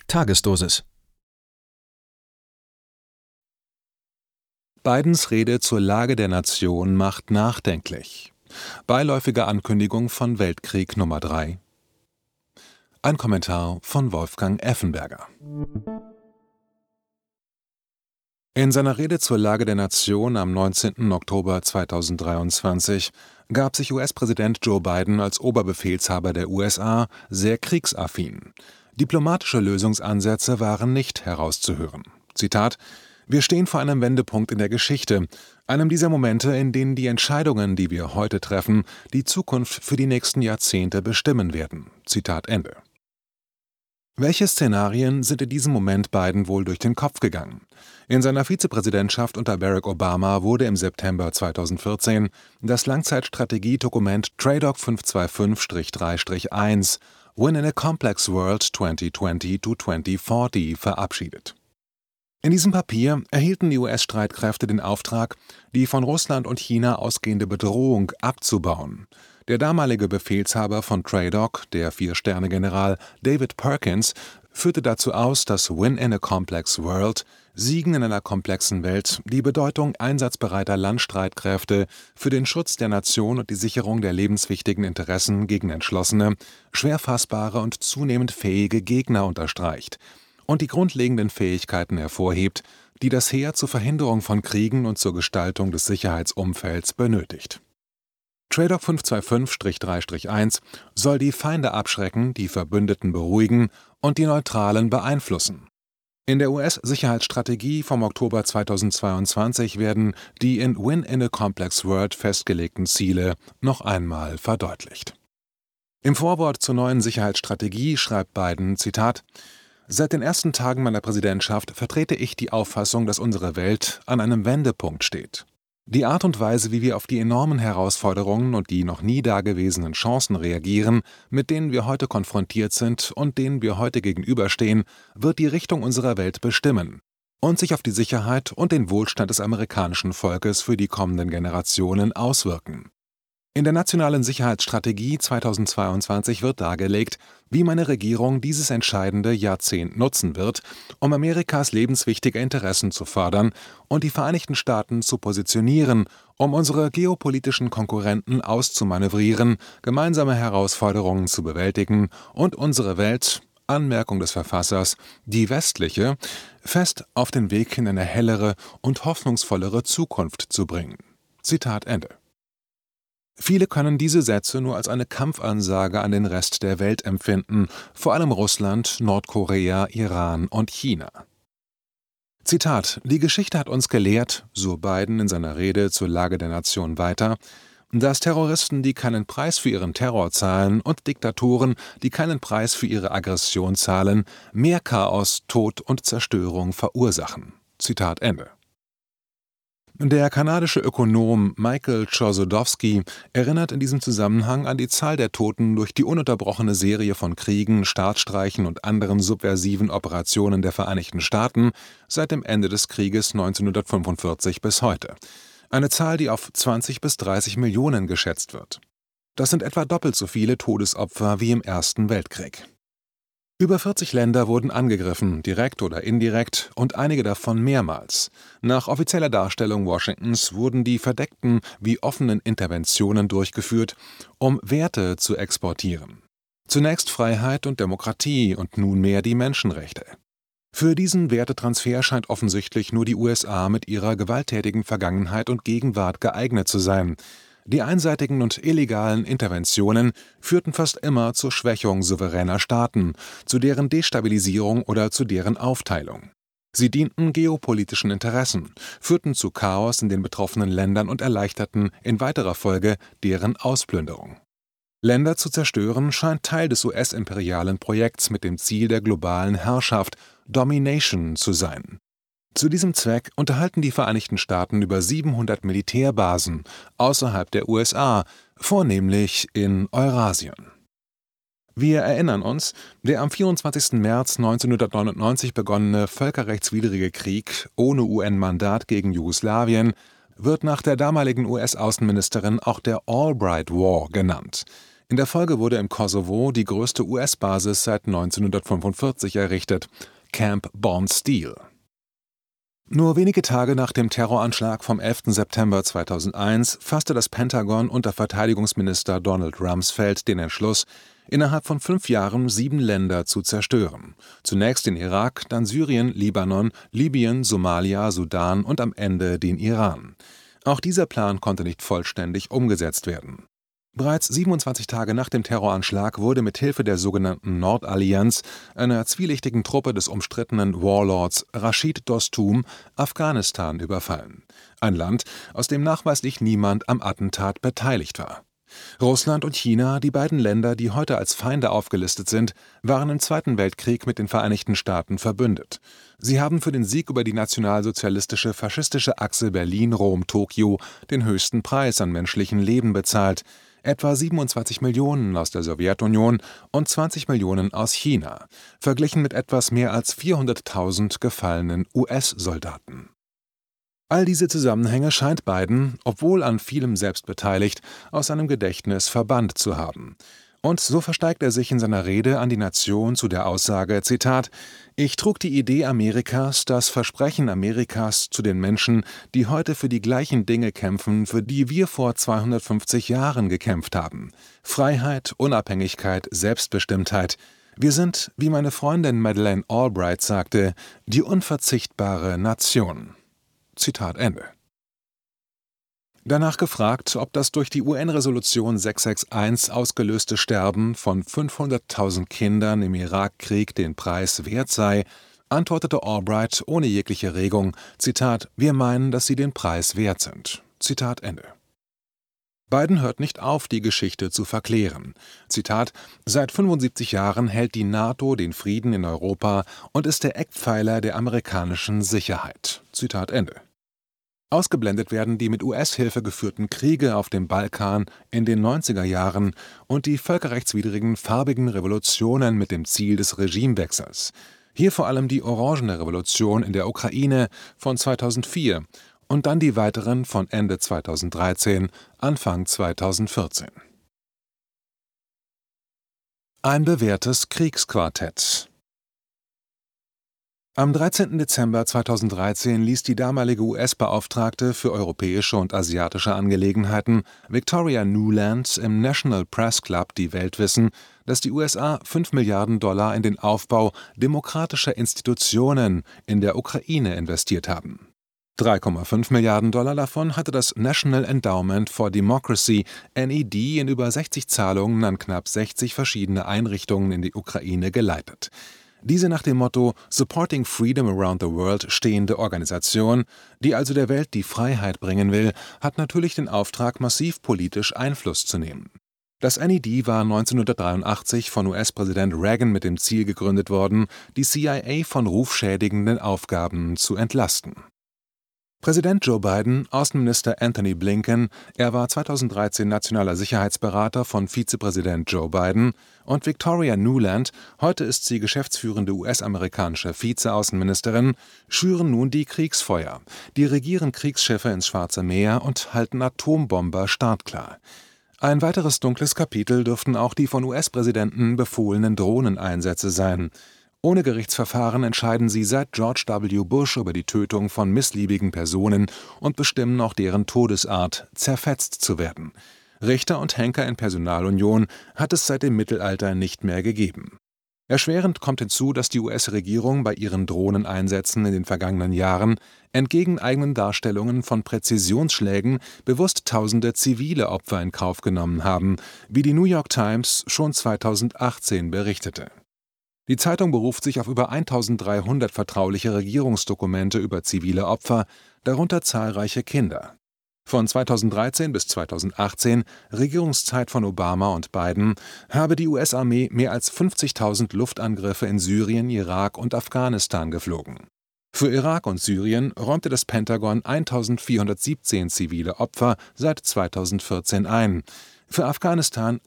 Tagesdosis. Bidens Rede zur Lage der Nation macht nachdenklich. Beiläufige Ankündigung von Weltkrieg Nummer 3. Ein Kommentar von Wolfgang Effenberger. In seiner Rede zur Lage der Nation am 19. Oktober 2023 gab sich US-Präsident Joe Biden als Oberbefehlshaber der USA sehr kriegsaffin. Diplomatische Lösungsansätze waren nicht herauszuhören. Zitat: Wir stehen vor einem Wendepunkt in der Geschichte, einem dieser Momente, in denen die Entscheidungen, die wir heute treffen, die Zukunft für die nächsten Jahrzehnte bestimmen werden. Zitat Ende. Welche Szenarien sind in diesem Moment Biden wohl durch den Kopf gegangen? In seiner Vizepräsidentschaft unter Barack Obama wurde im September 2014 das Langzeitstrategiedokument TRADOC 525-3-1 Win in a Complex World 2020-2040 verabschiedet. In diesem Papier erhielten die US-Streitkräfte den Auftrag, die von Russland und China ausgehende Bedrohung abzubauen. Der damalige Befehlshaber von TRADOC, der 4-Sterne-General David Perkins, führte dazu aus, dass Win in a Complex World, Siegen in einer komplexen Welt, die Bedeutung einsatzbereiter Landstreitkräfte für den Schutz der Nation und die Sicherung der lebenswichtigen Interessen gegen entschlossene, schwer fassbare und zunehmend fähige Gegner unterstreicht und die grundlegenden Fähigkeiten hervorhebt, die das Heer zur Verhinderung von Kriegen und zur Gestaltung des Sicherheitsumfelds benötigt. TRADOC 525-3-1 soll die Feinde abschrecken, die Verbündeten beruhigen und die Neutralen beeinflussen. In der US-Sicherheitsstrategie vom Oktober 2022 werden die in Win in a Complex World festgelegten Ziele noch einmal verdeutlicht. Im Vorwort zur neuen Sicherheitsstrategie schreibt Biden, Zitat: Seit den ersten Tagen meiner Präsidentschaft vertrete ich die Auffassung, dass unsere Welt an einem Wendepunkt steht. Die Art und Weise, wie wir auf die enormen Herausforderungen und die noch nie dagewesenen Chancen reagieren, mit denen wir heute konfrontiert sind und denen wir heute gegenüberstehen, wird die Richtung unserer Welt bestimmen und sich auf die Sicherheit und den Wohlstand des amerikanischen Volkes für die kommenden Generationen auswirken. In der Nationalen Sicherheitsstrategie 2022 wird dargelegt, wie meine Regierung dieses entscheidende Jahrzehnt nutzen wird, um Amerikas lebenswichtige Interessen zu fördern und die Vereinigten Staaten zu positionieren, um unsere geopolitischen Konkurrenten auszumanövrieren, gemeinsame Herausforderungen zu bewältigen und unsere Welt, Anmerkung des Verfassers, die westliche, fest auf den Weg in eine hellere und hoffnungsvollere Zukunft zu bringen. Zitat Ende. Viele können diese Sätze nur als eine Kampfansage an den Rest der Welt empfinden, vor allem Russland, Nordkorea, Iran und China. Zitat: Die Geschichte hat uns gelehrt, so Biden in seiner Rede zur Lage der Nation weiter, dass Terroristen, die keinen Preis für ihren Terror zahlen, und Diktatoren, die keinen Preis für ihre Aggression zahlen, mehr Chaos, Tod und Zerstörung verursachen. Zitat Ende. Der kanadische Ökonom Michael Chossudovsky erinnert in diesem Zusammenhang an die Zahl der Toten durch die ununterbrochene Serie von Kriegen, Staatsstreichen und anderen subversiven Operationen der Vereinigten Staaten seit dem Ende des Krieges 1945 bis heute. Eine Zahl, die auf 20 bis 30 Millionen geschätzt wird. Das sind etwa doppelt so viele Todesopfer wie im Ersten Weltkrieg. Über 40 Länder wurden angegriffen, direkt oder indirekt, und einige davon mehrmals. Nach offizieller Darstellung Washingtons wurden die verdeckten wie offenen Interventionen durchgeführt, um Werte zu exportieren. Zunächst Freiheit und Demokratie und nunmehr die Menschenrechte. Für diesen Wertetransfer scheint offensichtlich nur die USA mit ihrer gewalttätigen Vergangenheit und Gegenwart geeignet zu sein. Die einseitigen und illegalen Interventionen führten fast immer zur Schwächung souveräner Staaten, zu deren Destabilisierung oder zu deren Aufteilung. Sie dienten geopolitischen Interessen, führten zu Chaos in den betroffenen Ländern und erleichterten in weiterer Folge deren Ausplünderung. Länder zu zerstören scheint Teil des US-imperialen Projekts mit dem Ziel der globalen Herrschaft, Domination, zu sein. Zu diesem Zweck unterhalten die Vereinigten Staaten über 700 Militärbasen außerhalb der USA, vornehmlich in Eurasien. Wir erinnern uns, der am 24. März 1999 begonnene völkerrechtswidrige Krieg ohne UN-Mandat gegen Jugoslawien wird nach der damaligen US-Außenministerin auch der Albright War genannt. In der Folge wurde im Kosovo die größte US-Basis seit 1945 errichtet, Camp Bond Steel. Nur wenige Tage nach dem Terroranschlag vom 11. September 2001 fasste das Pentagon unter Verteidigungsminister Donald Rumsfeld den Entschluss, innerhalb von 5 Jahren 7 Länder zu zerstören. Zunächst den Irak, dann Syrien, Libanon, Libyen, Somalia, Sudan und am Ende den Iran. Auch dieser Plan konnte nicht vollständig umgesetzt werden. Bereits 27 Tage nach dem Terroranschlag wurde mit Hilfe der sogenannten Nordallianz, einer zwielichtigen Truppe des umstrittenen Warlords Rashid Dostum, Afghanistan überfallen. Ein Land, aus dem nachweislich niemand am Attentat beteiligt war. Russland und China, die beiden Länder, die heute als Feinde aufgelistet sind, waren im Zweiten Weltkrieg mit den Vereinigten Staaten verbündet. Sie haben für den Sieg über die nationalsozialistische faschistische Achse Berlin-Rom-Tokio den höchsten Preis an menschlichen Leben bezahlt. Etwa 27 Millionen aus der Sowjetunion und 20 Millionen aus China, verglichen mit etwas mehr als 400.000 gefallenen US-Soldaten. All diese Zusammenhänge scheint Biden, obwohl an vielem selbst beteiligt, aus seinem Gedächtnis verbannt zu haben. Und so versteigt er sich in seiner Rede an die Nation zu der Aussage, Zitat, »Ich trug die Idee Amerikas, das Versprechen Amerikas zu den Menschen, die heute für die gleichen Dinge kämpfen, für die wir vor 250 Jahren gekämpft haben. Freiheit, Unabhängigkeit, Selbstbestimmtheit. Wir sind, wie meine Freundin Madeleine Albright sagte, die unverzichtbare Nation.« Zitat Ende. Danach gefragt, ob das durch die UN-Resolution 661 ausgelöste Sterben von 500.000 Kindern im Irakkrieg den Preis wert sei, antwortete Albright ohne jegliche Regung, Zitat, »Wir meinen, dass sie den Preis wert sind.« Zitat Ende. Biden hört nicht auf, die Geschichte zu verklären. Zitat, »Seit 75 Jahren hält die NATO den Frieden in Europa und ist der Eckpfeiler der amerikanischen Sicherheit.« Zitat Ende. Ausgeblendet werden die mit US-Hilfe geführten Kriege auf dem Balkan in den 90er Jahren und die völkerrechtswidrigen farbigen Revolutionen mit dem Ziel des Regimewechsels. Hier vor allem die Orangene Revolution in der Ukraine von 2004 und dann die weiteren von Ende 2013, Anfang 2014. Ein bewährtes Kriegsquartett. Am 13. Dezember 2013 ließ die damalige US-Beauftragte für europäische und asiatische Angelegenheiten Victoria Nuland im National Press Club die Welt wissen, dass die USA $5 Milliarden in den Aufbau demokratischer Institutionen in der Ukraine investiert haben. 3,5 Milliarden Dollar davon hatte das National Endowment for Democracy, NED, in über 60 Zahlungen an knapp 60 verschiedene Einrichtungen in die Ukraine geleitet. Diese nach dem Motto Supporting Freedom Around the World stehende Organisation, die also der Welt die Freiheit bringen will, hat natürlich den Auftrag, massiv politisch Einfluss zu nehmen. Das NED war 1983 von US-Präsident Reagan mit dem Ziel gegründet worden, die CIA von rufschädigenden Aufgaben zu entlasten. Präsident Joe Biden, Außenminister Anthony Blinken, er war 2013 nationaler Sicherheitsberater von Vizepräsident Joe Biden, und Victoria Nuland, heute ist sie geschäftsführende US-amerikanische Vizeaußenministerin, schüren nun die Kriegsfeuer, dirigieren Kriegsschiffe ins Schwarze Meer und halten Atombomber startklar. Ein weiteres dunkles Kapitel dürften auch die von US-Präsidenten befohlenen Drohneneinsätze sein. Ohne Gerichtsverfahren entscheiden sie seit George W. Bush über die Tötung von missliebigen Personen und bestimmen auch deren Todesart, zerfetzt zu werden. Richter und Henker in Personalunion hat es seit dem Mittelalter nicht mehr gegeben. Erschwerend kommt hinzu, dass die US-Regierung bei ihren Drohneneinsätzen in den vergangenen Jahren entgegen eigenen Darstellungen von Präzisionsschlägen bewusst tausende zivile Opfer in Kauf genommen haben, wie die New York Times schon 2018 berichtete. Die Zeitung beruft sich auf über 1300 vertrauliche Regierungsdokumente über zivile Opfer, darunter zahlreiche Kinder. Von 2013 bis 2018, Regierungszeit von Obama und Biden, habe die US-Armee mehr als 50.000 Luftangriffe in Syrien, Irak und Afghanistan geflogen. Für Irak und Syrien räumte das Pentagon 1.417 zivile Opfer seit 2014 ein, für Afghanistan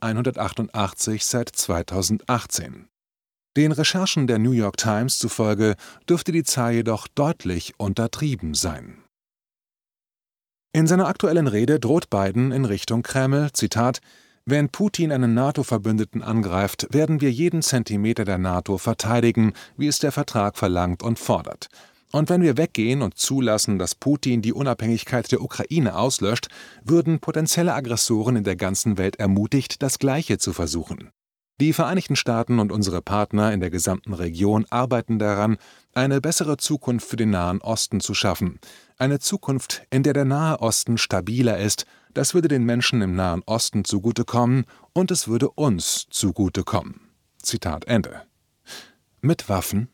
188 seit 2018. Den Recherchen der New York Times zufolge dürfte die Zahl jedoch deutlich untertrieben sein. In seiner aktuellen Rede droht Biden in Richtung Kreml, Zitat, Wenn Putin einen NATO-Verbündeten angreift, werden wir jeden Zentimeter der NATO verteidigen, wie es der Vertrag verlangt und fordert. Und wenn wir weggehen und zulassen, dass Putin die Unabhängigkeit der Ukraine auslöscht, würden potenzielle Aggressoren in der ganzen Welt ermutigt, das Gleiche zu versuchen. Die Vereinigten Staaten und unsere Partner in der gesamten Region arbeiten daran, eine bessere Zukunft für den Nahen Osten zu schaffen. Eine Zukunft, in der der Nahe Osten stabiler ist. Das würde den Menschen im Nahen Osten zugutekommen und es würde uns zugutekommen. Zitat Ende. Mit Waffen?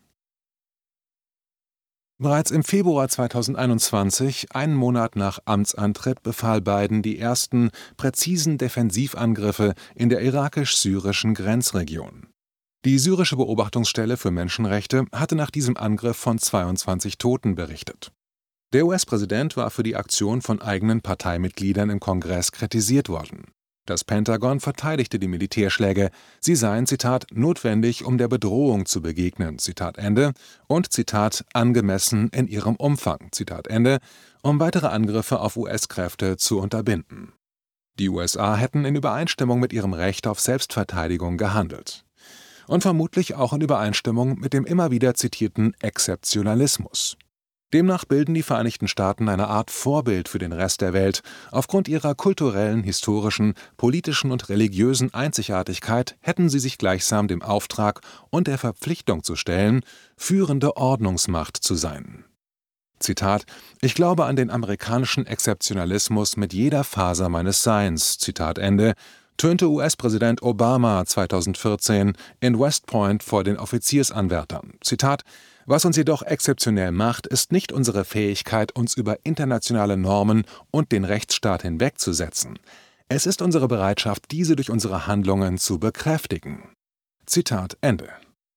Bereits im Februar 2021, einen Monat nach Amtsantritt, befahl Biden die ersten präzisen Defensivangriffe in der irakisch-syrischen Grenzregion. Die syrische Beobachtungsstelle für Menschenrechte hatte nach diesem Angriff von 22 Toten berichtet. Der US-Präsident war für die Aktion von eigenen Parteimitgliedern im Kongress kritisiert worden. Das Pentagon verteidigte die Militärschläge, sie seien, Zitat, notwendig, um der Bedrohung zu begegnen, Zitat Ende, und, Zitat, angemessen in ihrem Umfang, Zitat Ende, um weitere Angriffe auf US-Kräfte zu unterbinden. Die USA hätten in Übereinstimmung mit ihrem Recht auf Selbstverteidigung gehandelt. Und vermutlich auch in Übereinstimmung mit dem immer wieder zitierten Exzeptionalismus. Demnach bilden die Vereinigten Staaten eine Art Vorbild für den Rest der Welt. Aufgrund ihrer kulturellen, historischen, politischen und religiösen Einzigartigkeit hätten sie sich gleichsam dem Auftrag und der Verpflichtung zu stellen, führende Ordnungsmacht zu sein. Zitat: Ich glaube an den amerikanischen Exzeptionalismus mit jeder Faser meines Seins, Zitat Ende, tönte US-Präsident Obama 2014 in West Point vor den Offiziersanwärtern. Zitat: Was uns jedoch exzeptionell macht, ist nicht unsere Fähigkeit, uns über internationale Normen und den Rechtsstaat hinwegzusetzen. Es ist unsere Bereitschaft, diese durch unsere Handlungen zu bekräftigen. Zitat Ende.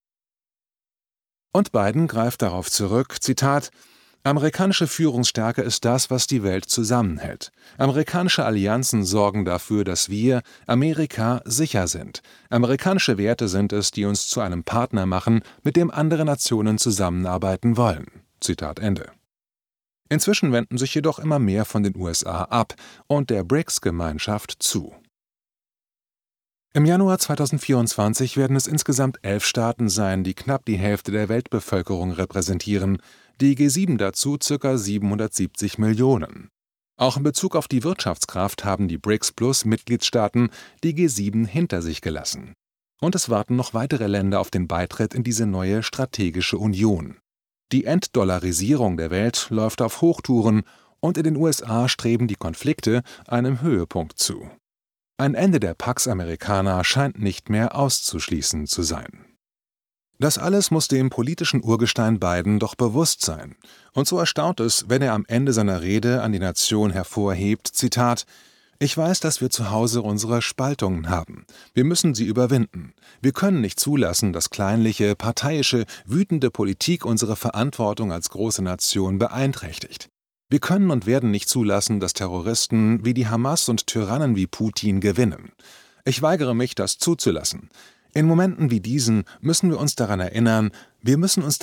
Und Biden greift darauf zurück, Zitat: Amerikanische Führungsstärke ist das, was die Welt zusammenhält. Amerikanische Allianzen sorgen dafür, dass wir, Amerika, sicher sind. Amerikanische Werte sind es, die uns zu einem Partner machen, mit dem andere Nationen zusammenarbeiten wollen. Zitat Ende. Inzwischen wenden sich jedoch immer mehr von den USA ab und der BRICS-Gemeinschaft zu. Im Januar 2024 werden es insgesamt 11 Staaten sein, die knapp die Hälfte der Weltbevölkerung repräsentieren, die G7 dazu ca. 770 Millionen. Auch in Bezug auf die Wirtschaftskraft haben die BRICS-Plus-Mitgliedstaaten die G7 hinter sich gelassen. Und es warten noch weitere Länder auf den Beitritt in diese neue strategische Union. Die Entdollarisierung der Welt läuft auf Hochtouren und in den USA streben die Konflikte einem Höhepunkt zu. Ein Ende der Pax Americana scheint nicht mehr auszuschließen zu sein. Das alles muss dem politischen Urgestein Biden doch bewusst sein. Und so erstaunt es, wenn er am Ende seiner Rede an die Nation hervorhebt, Zitat: Ich weiß, dass wir zu Hause unsere Spaltungen haben. Wir müssen sie überwinden. Wir können nicht zulassen, dass kleinliche, parteiische, wütende Politik unsere Verantwortung als große Nation beeinträchtigt. Wir können und werden nicht zulassen, dass Terroristen wie die Hamas und Tyrannen wie Putin gewinnen. Ich weigere mich, das zuzulassen. In Momenten wie diesen müssen wir uns daran erinnern, wer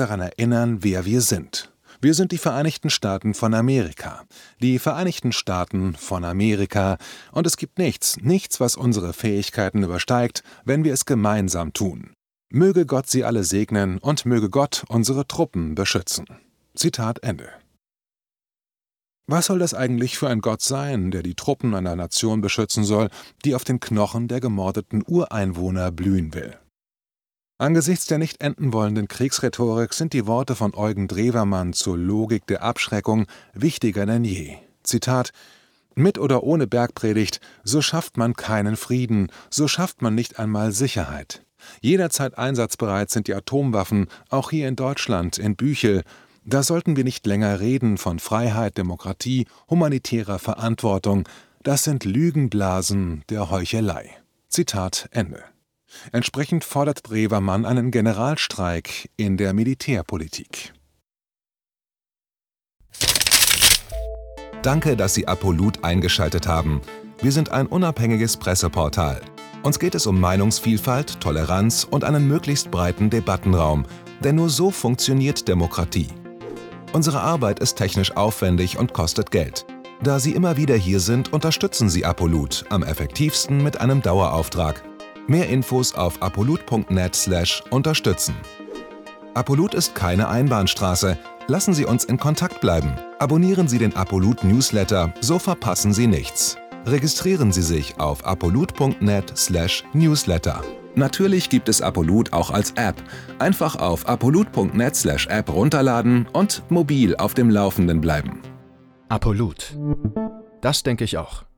wir sind. Wir sind die Vereinigten Staaten von Amerika. Die Vereinigten Staaten von Amerika. Und es gibt nichts, was unsere Fähigkeiten übersteigt, wenn wir es gemeinsam tun. Möge Gott sie alle segnen und möge Gott unsere Truppen beschützen. Zitat Ende. Was soll das eigentlich für ein Gott sein, der die Truppen einer Nation beschützen soll, die auf den Knochen der gemordeten Ureinwohner blühen will? Angesichts der nicht enden wollenden Kriegsrhetorik sind die Worte von Eugen Drewermann zur Logik der Abschreckung wichtiger denn je. Zitat: Mit oder ohne Bergpredigt, so schafft man keinen Frieden, so schafft man nicht einmal Sicherheit. Jederzeit einsatzbereit sind die Atomwaffen, auch hier in Deutschland, in Büchel. Da sollten wir nicht länger reden von Freiheit, Demokratie, humanitärer Verantwortung. Das sind Lügenblasen der Heuchelei. Zitat Ende. Entsprechend fordert Drewermann einen Generalstreik in der Militärpolitik. Danke, dass Sie Apolut eingeschaltet haben. Wir sind ein unabhängiges Presseportal. Uns geht es um Meinungsvielfalt, Toleranz und einen möglichst breiten Debattenraum, denn nur so funktioniert Demokratie. Unsere Arbeit ist technisch aufwendig und kostet Geld. Da Sie immer wieder hier sind, unterstützen Sie Apolut am effektivsten mit einem Dauerauftrag. Mehr Infos auf apolut.net/unterstützen. Apolut ist keine Einbahnstraße. Lassen Sie uns in Kontakt bleiben. Abonnieren Sie den Apolut Newsletter, so verpassen Sie nichts. Registrieren Sie sich auf apolut.net/newsletter. Natürlich gibt es Apolut auch als App. Einfach auf apolut.net/app runterladen und mobil auf dem Laufenden bleiben. Apolut. Das denke ich auch.